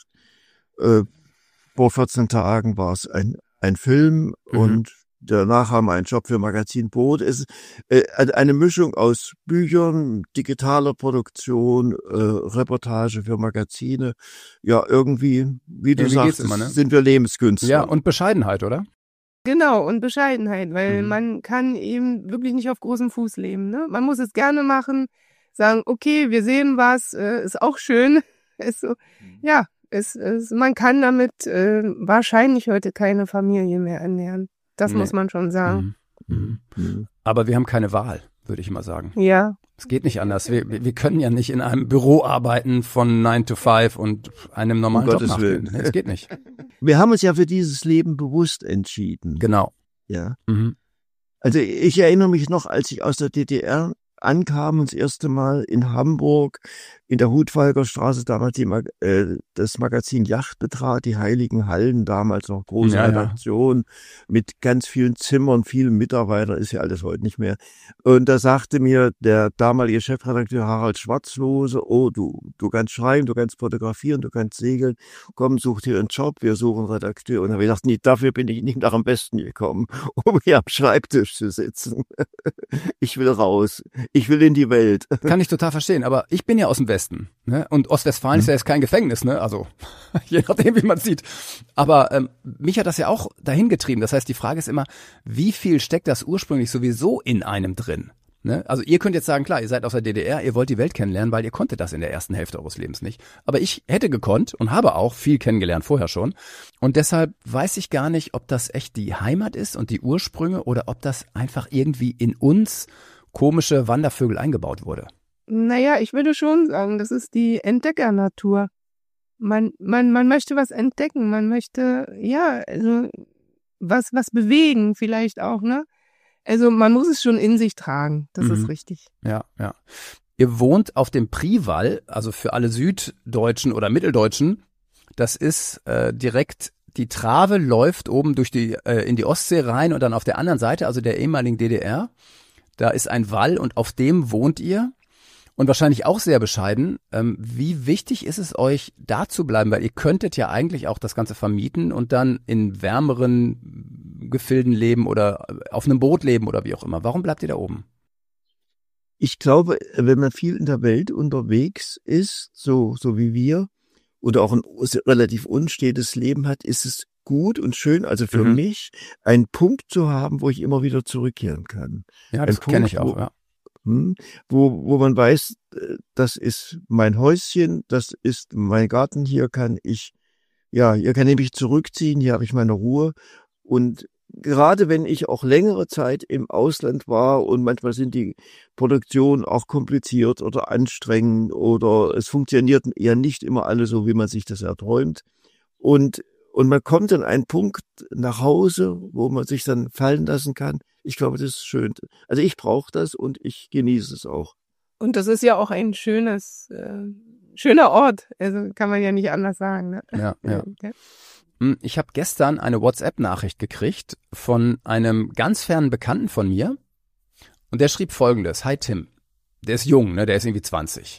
Vor 14 Tagen war es ein Film und danach haben wir einen Job für Magazin Boot. Es ist eine Mischung aus Büchern, digitaler Produktion, Reportage für Magazine. Ja, irgendwie, wie du sagst, immer, ne? Sind wir Lebenskünstler. Ja, und Bescheidenheit, oder? Genau, und Bescheidenheit, weil man kann eben wirklich nicht auf großem Fuß leben. Ne? Man muss es gerne machen, sagen, okay, wir sehen was, ist auch schön. Ist so, ja. Man kann damit wahrscheinlich heute keine Familie mehr ernähren. Das muss man schon sagen. Aber wir haben keine Wahl, würde ich immer sagen. Ja. Es geht nicht anders. Wir können ja nicht in einem Büro arbeiten von 9 to 5 und einem normalen Job nachgehen. Es geht nicht. Wir haben uns ja für dieses Leben bewusst entschieden. Genau. Ja. Also ich erinnere mich noch, als ich aus der DDR ankam und das erste Mal in Hamburg in der Hudwalger Straße damals das Magazin Yacht betrat, die Heiligen Hallen, damals noch große Redaktion mit ganz vielen Zimmern, vielen Mitarbeitern, ist ja alles heute nicht mehr. Und da sagte mir der damalige Chefredakteur Harald Schwarzlose, oh, du kannst schreiben, du kannst fotografieren, du kannst segeln, komm, such dir einen Job, wir suchen einen Redakteur. Und dann habe ich gedacht, nee, dafür bin ich nicht nach am besten gekommen, um hier am Schreibtisch zu sitzen. Ich will raus. Ich will in die Welt. Kann ich total verstehen, aber ich bin ja aus dem Westen, ne? Und Ostwestfalen ist ja jetzt kein Gefängnis, ne? Also je nachdem, wie man sieht. Aber mich hat das ja auch dahin getrieben. Das heißt, die Frage ist immer, wie viel steckt das ursprünglich sowieso in einem drin? Ne? Also ihr könnt jetzt sagen, klar, ihr seid aus der DDR, ihr wollt die Welt kennenlernen, weil ihr konntet das in der ersten Hälfte eures Lebens nicht. Aber ich hätte gekonnt und habe auch viel kennengelernt vorher schon. Und deshalb weiß ich gar nicht, ob das echt die Heimat ist und die Ursprünge oder ob das einfach irgendwie in uns komische Wandervögel eingebaut wurde. Naja, ich würde schon sagen, das ist die Entdeckernatur. Man möchte was entdecken, man möchte, ja, also was bewegen vielleicht auch, ne? Also man muss es schon in sich tragen, das ist richtig. Ja. Ihr wohnt auf dem Priwall, also für alle Süddeutschen oder Mitteldeutschen, das ist direkt, die Trave läuft oben durch in die Ostsee rein und dann auf der anderen Seite, also der ehemaligen DDR, da ist ein Wall und auf dem wohnt ihr und wahrscheinlich auch sehr bescheiden. Wie wichtig ist es euch, da zu bleiben? Weil ihr könntet ja eigentlich auch das Ganze vermieten und dann in wärmeren Gefilden leben oder auf einem Boot leben oder wie auch immer. Warum bleibt ihr da oben? Ich glaube, wenn man viel in der Welt unterwegs ist, so wie wir, oder auch ein relativ unstetes Leben hat, ist es gut und schön, also für mich, einen Punkt zu haben, wo ich immer wieder zurückkehren kann. Ja, das kenne ich auch, ja. Wo man weiß, das ist mein Häuschen, das ist mein Garten, hier kann ich mich zurückziehen, hier habe ich meine Ruhe. Und gerade wenn ich auch längere Zeit im Ausland war und manchmal sind die Produktionen auch kompliziert oder anstrengend oder es funktioniert ja nicht immer alles so, wie man sich das erträumt. Und man kommt an einen Punkt nach Hause, wo man sich dann fallen lassen kann. Ich glaube, das ist schön. Also ich brauche das und ich genieße es auch. Und das ist ja auch ein schöner Ort. Also kann man ja nicht anders sagen. Ne? Ja. Ich habe gestern eine WhatsApp-Nachricht gekriegt von einem ganz fernen Bekannten von mir. Und der schrieb Folgendes. Hi Tim. Der ist jung, ne? Der ist irgendwie 20.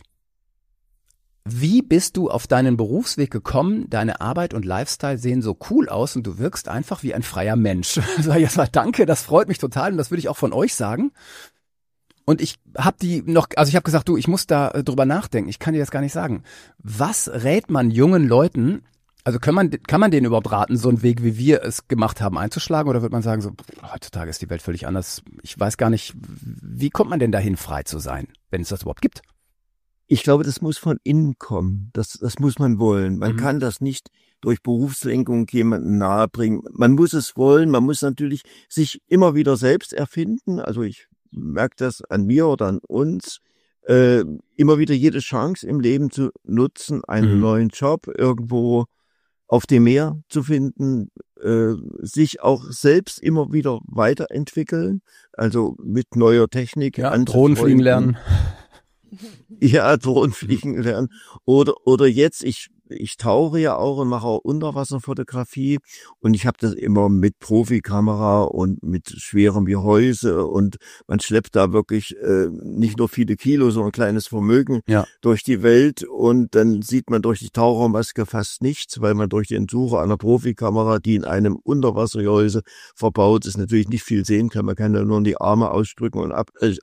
Wie bist du auf deinen Berufsweg gekommen? Deine Arbeit und Lifestyle sehen so cool aus und du wirkst einfach wie ein freier Mensch. Sag ich erstmal danke, das freut mich total und das würde ich auch von euch sagen. Und ich habe ich habe gesagt, du, ich muss da drüber nachdenken. Ich kann dir das gar nicht sagen. Was rät man jungen Leuten, Also kann man denen überhaupt raten, so einen Weg, wie wir es gemacht haben, einzuschlagen? Oder wird man sagen, so heutzutage ist die Welt völlig anders? Ich weiß gar nicht, wie kommt man denn dahin, frei zu sein, wenn es das überhaupt gibt? Ich glaube, das muss von innen kommen. Das muss man wollen. Man kann das nicht durch Berufslenkung jemandem nahebringen. Man muss es wollen. Man muss natürlich sich immer wieder selbst erfinden. Also ich merke das an mir oder an uns. Immer wieder jede Chance im Leben zu nutzen, einen neuen Job irgendwo auf dem Meer zu finden, sich auch selbst immer wieder weiterentwickeln, also mit neuer Technik. Ja, Drohnen fliegen lernen. Ja, Drohnen fliegen lernen. Oder jetzt, ich tauche ja auch und mache auch Unterwasserfotografie und ich habe das immer mit Profikamera und mit schwerem Gehäuse und man schleppt da wirklich nicht nur viele Kilo, sondern ein kleines Vermögen durch die Welt und dann sieht man durch die Tauchermaske fast nichts, weil man durch den Sucher einer Profikamera, die in einem Unterwassergehäuse verbaut ist, natürlich nicht viel sehen kann. Man kann da nur die Arme ausstrecken und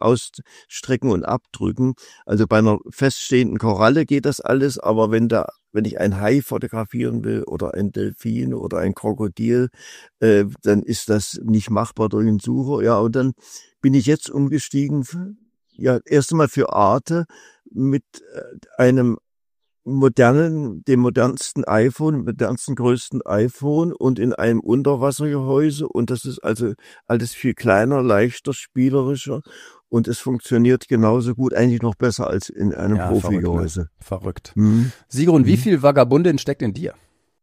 abdrücken. Also bei einer feststehenden Koralle geht das alles, aber wenn ich einen Hai fotografieren will oder ein Delfin oder ein Krokodil, dann ist das nicht machbar durch den Sucher. Ja, und dann bin ich jetzt umgestiegen, erst einmal für Arte mit dem modernsten iPhone, größten iPhone und in einem Unterwassergehäuse und das ist also alles viel kleiner, leichter, spielerischer und es funktioniert genauso gut, eigentlich noch besser als in einem Profigehäuse. Verrückt. Sigrun, wie viel Vagabundin steckt in dir?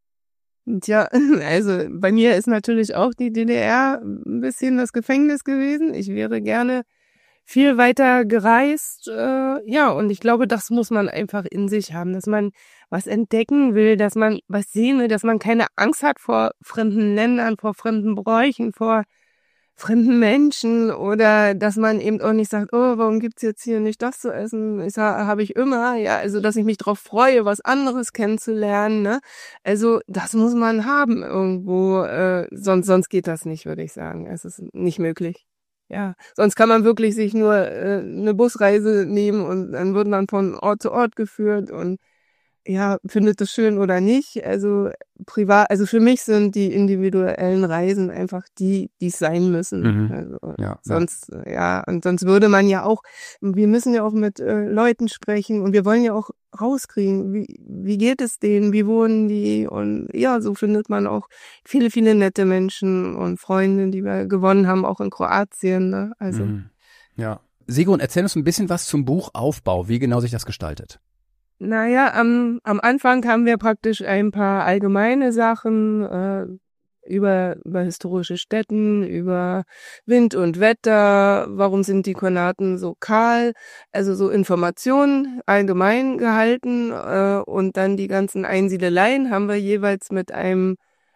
Tja, also bei mir ist natürlich auch die DDR ein bisschen das Gefängnis gewesen. Ich wäre gerne viel weiter gereist, und ich glaube, das muss man einfach in sich haben, dass man was entdecken will, dass man was sehen will, dass man keine Angst hat vor fremden Ländern, vor fremden Bräuchen, vor fremden Menschen oder dass man eben auch nicht sagt, oh, warum gibt's jetzt hier nicht das zu essen? Habe ich immer, also dass ich mich drauf freue, was anderes kennenzulernen, ne? Also das muss man haben irgendwo, sonst geht das nicht, würde ich sagen. Es ist nicht möglich. Ja, sonst kann man wirklich sich nur eine Busreise nehmen und dann wird man von Ort zu Ort geführt und findet das schön oder nicht. Also privat, also für mich sind die individuellen Reisen einfach die es sein müssen. Also, sonst würde man ja auch, wir müssen ja auch mit Leuten sprechen und wir wollen ja auch rauskriegen, wie geht es denen, wie wohnen die und so findet man auch viele, viele nette Menschen und Freunde, die wir gewonnen haben, auch in Kroatien, ne? Also. Sigrun, erzähl uns ein bisschen was zum Buchaufbau, wie genau sich das gestaltet. Naja, am Anfang haben wir praktisch ein paar allgemeine Sachen über historische Stätten, über Wind und Wetter, warum sind die Konaten so kahl, also so Informationen allgemein gehalten und dann die ganzen Einsiedeleien haben wir jeweils mit einem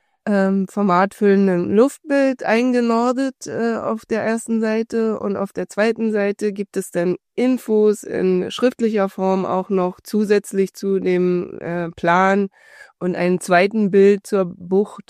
formatfüllenden Luftbild eingenordet auf der ersten Seite und auf der zweiten Seite gibt es dann Infos in schriftlicher Form auch noch zusätzlich zu dem Plan und ein zweiten Bild zur Bucht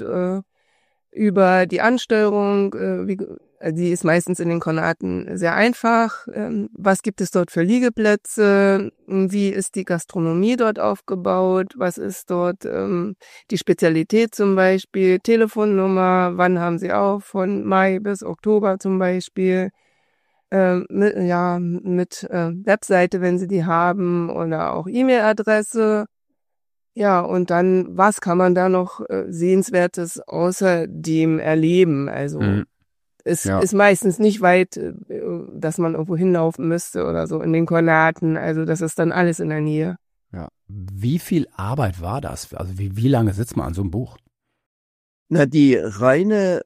über die Ansteuerung, die ist meistens in den Konaten sehr einfach. Was gibt es dort für Liegeplätze? Wie ist die Gastronomie dort aufgebaut? Was ist dort die Spezialität zum Beispiel? Telefonnummer, wann haben sie auf? Von Mai bis Oktober zum Beispiel. Mit Webseite, wenn sie die haben, oder auch E-Mail-Adresse. Ja, und dann, was kann man da noch Sehenswertes außerdem erleben? Also es ist meistens nicht weit, dass man irgendwo hinlaufen müsste oder so in den Konaten. Also das ist dann alles in der Nähe. Ja. Wie viel Arbeit war das? Also wie lange sitzt man an so einem Buch? Na, die reine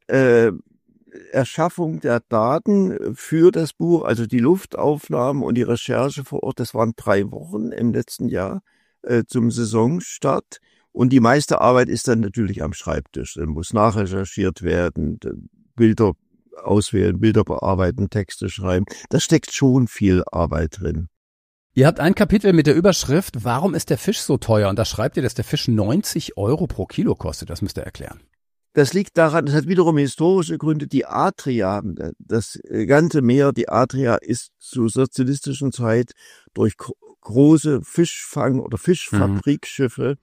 Erschaffung der Daten für das Buch, also die Luftaufnahmen und die Recherche vor Ort, das waren 3 Wochen im letzten Jahr zum Saisonstart. Und die meiste Arbeit ist dann natürlich am Schreibtisch. Dann muss nachrecherchiert werden, Bilder auswählen, Bilder bearbeiten, Texte schreiben. Da steckt schon viel Arbeit drin. Ihr habt ein Kapitel mit der Überschrift, warum ist der Fisch so teuer? Und da schreibt ihr, dass der Fisch 90 € pro Kilo kostet. Das müsst ihr erklären. Das liegt daran, das hat wiederum historische Gründe. Die Adria, das ganze Meer, die Adria ist zur sozialistischen Zeit durch große Fischfang- oder Fischfabrikschiffe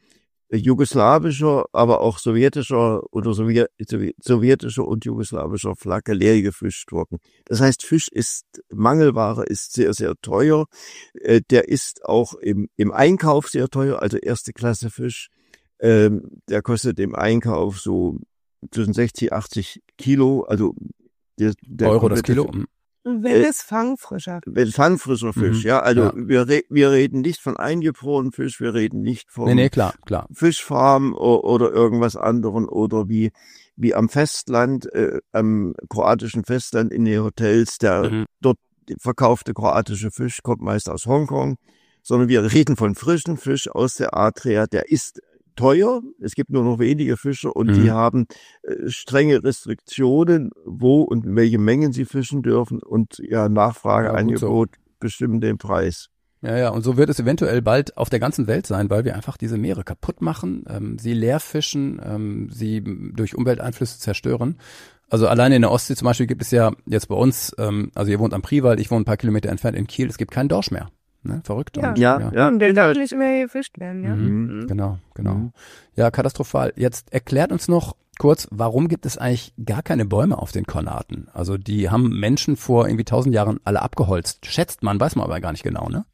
jugoslawischer, aber auch sowjetischer oder sowjetischer und jugoslawischer Flagge leer gefischt worden. Das heißt, Fisch ist Mangelware, ist sehr, sehr teuer. Der ist auch im Einkauf sehr teuer, also erste Klasse Fisch. Der kostet im Einkauf so zwischen 60, 80 Kilo, also der Euro das Kilo. Wenn es fangfrischer Fisch, ja. Also wir reden nicht von eingefrorenen Fisch, wir reden nicht von klar. Fischfarm oder irgendwas anderem oder wie am Festland, am kroatischen Festland in den Hotels, der dort verkaufte kroatische Fisch kommt meist aus Hongkong, sondern wir reden von frischen Fisch aus der Adria, der ist teuer. Es gibt nur noch wenige Fischer und die haben strenge Restriktionen, wo und in welche Mengen sie fischen dürfen und Nachfrage, Angebot bestimmen den Preis. Ja, und so wird es eventuell bald auf der ganzen Welt sein, weil wir einfach diese Meere kaputt machen, sie leer fischen, sie durch Umwelteinflüsse zerstören. Also alleine in der Ostsee zum Beispiel gibt es ja jetzt bei uns, also ihr wohnt am Priwald, ich wohne ein paar Kilometer entfernt in Kiel, es gibt keinen Dorsch mehr. Ne, verrückt. Ja. Und der darf nicht mehr gefischt werden, ja. Genau. Ja, katastrophal. Jetzt erklärt uns noch kurz, warum gibt es eigentlich gar keine Bäume auf den Kornaten? Also die haben Menschen vor irgendwie 1000 Jahren alle abgeholzt. Schätzt man, weiß man aber gar nicht genau, ne?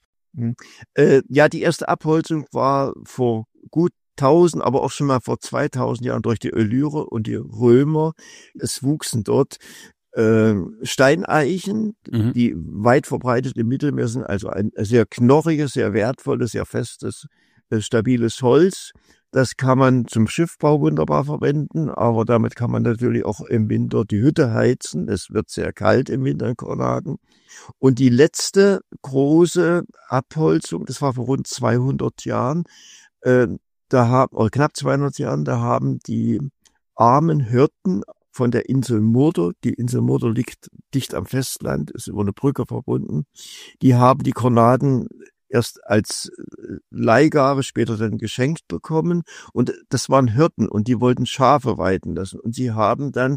Die erste Abholzung war vor gut 1000, aber auch schon mal vor 2000 Jahren durch die Illyrer und die Römer. Es wuchsen dort Steineichen, die weit verbreitet im Mittelmeer sind, also ein sehr knorriges, sehr wertvolles, sehr festes, stabiles Holz. Das kann man zum Schiffbau wunderbar verwenden, aber damit kann man natürlich auch im Winter die Hütte heizen. Es wird sehr kalt im Winter in Kornaten. Und die letzte große Abholzung, das war vor rund 200 Jahren, knapp 200 Jahren, da haben die armen Hirten von der Insel Murder. Die Insel Murder liegt dicht am Festland, ist über eine Brücke verbunden. Die haben die Kornaten erst als Leihgabe, später dann geschenkt bekommen. Und das waren Hirten und die wollten Schafe weiden lassen. Und sie haben dann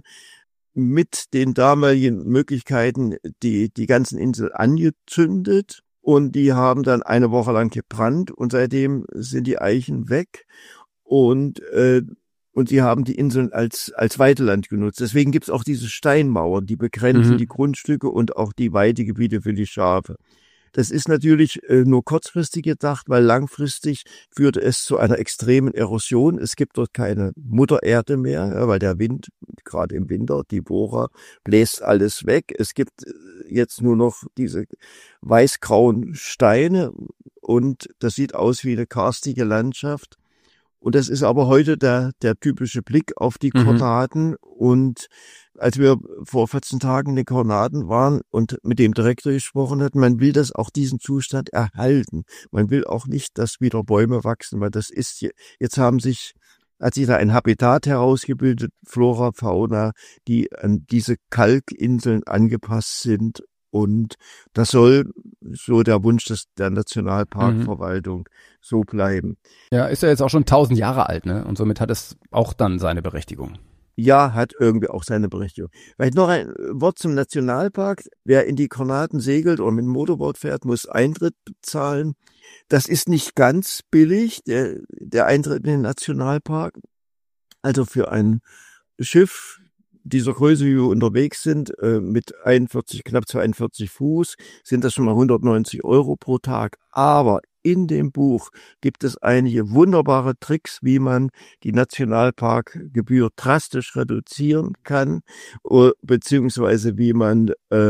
mit den damaligen Möglichkeiten die ganzen Insel angezündet. Und die haben dann eine Woche lang gebrannt und seitdem sind die Eichen weg. Und sie haben die Inseln als Weideland genutzt. Deswegen gibt's auch diese Steinmauern, die begrenzen die Grundstücke und auch die Weidegebiete für die Schafe. Das ist natürlich nur kurzfristig gedacht, weil langfristig führt es zu einer extremen Erosion. Es gibt dort keine Muttererde mehr, weil der Wind, gerade im Winter, die Bohrer, bläst alles weg. Es gibt jetzt nur noch diese weißgrauen Steine und das sieht aus wie eine karstige Landschaft. Und das ist aber heute der typische Blick auf die Kornaten. Und als wir vor 14 Tagen in den Kornaten waren und mit dem Direktor gesprochen hatten, man will das auch diesen Zustand erhalten. Man will auch nicht, dass wieder Bäume wachsen, weil das ist, jetzt hat sich da ein Habitat herausgebildet, Flora, Fauna, die an diese Kalkinseln angepasst sind. Und das soll, so der Wunsch der Nationalparkverwaltung, so bleiben. Ja, ist ja jetzt auch schon 1000 Jahre alt, ne? Und somit hat es auch dann seine Berechtigung. Ja, hat irgendwie auch seine Berechtigung. Vielleicht noch ein Wort zum Nationalpark. Wer in die Kornaten segelt oder mit dem Motorboot fährt, muss Eintritt bezahlen. Das ist nicht ganz billig, der Eintritt in den Nationalpark. Also für ein Schiff dieser Größe, wie wir unterwegs sind, mit knapp 42 Fuß, sind das schon mal 190 € pro Tag. Aber in dem Buch gibt es einige wunderbare Tricks, wie man die Nationalparkgebühr drastisch reduzieren kann, beziehungsweise wie man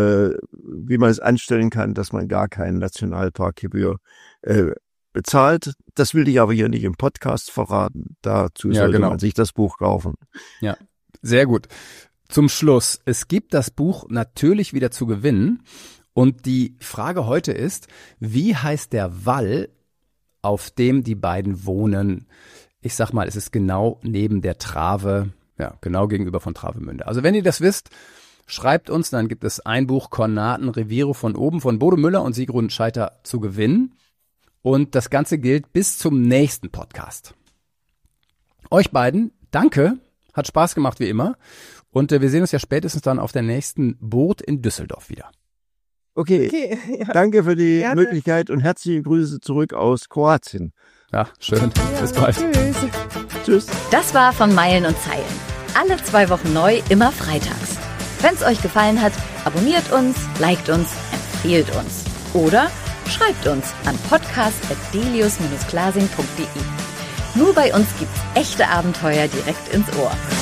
es anstellen kann, dass man gar keine Nationalparkgebühr bezahlt. Das will ich aber hier nicht im Podcast verraten. Dazu sollte man sich das Buch kaufen. Ja. Sehr gut. Zum Schluss, es gibt das Buch natürlich wieder zu gewinnen und die Frage heute ist, wie heißt der Wall, auf dem die beiden wohnen? Ich sag mal, es ist genau neben der Trave, genau gegenüber von Travemünde. Also wenn ihr das wisst, schreibt uns, dann gibt es ein Buch Kornaten Reviere von oben von Bodo Müller und Sigrun Scheiter zu gewinnen und das Ganze gilt bis zum nächsten Podcast. Euch beiden, danke. Hat Spaß gemacht wie immer. Und wir sehen uns ja spätestens dann auf der nächsten Boot in Düsseldorf wieder. Okay. Ja. Danke für die Möglichkeit und herzliche Grüße zurück aus Kroatien. Ja, schön. Bis bald. Tschüss. Das war von Meilen und Zeilen. Alle 2 Wochen neu, immer freitags. Wenn's euch gefallen hat, abonniert uns, liked uns, empfehlt uns. Oder schreibt uns an podcast@delius-glasing.de. Nur bei uns gibt's echte Abenteuer direkt ins Ohr.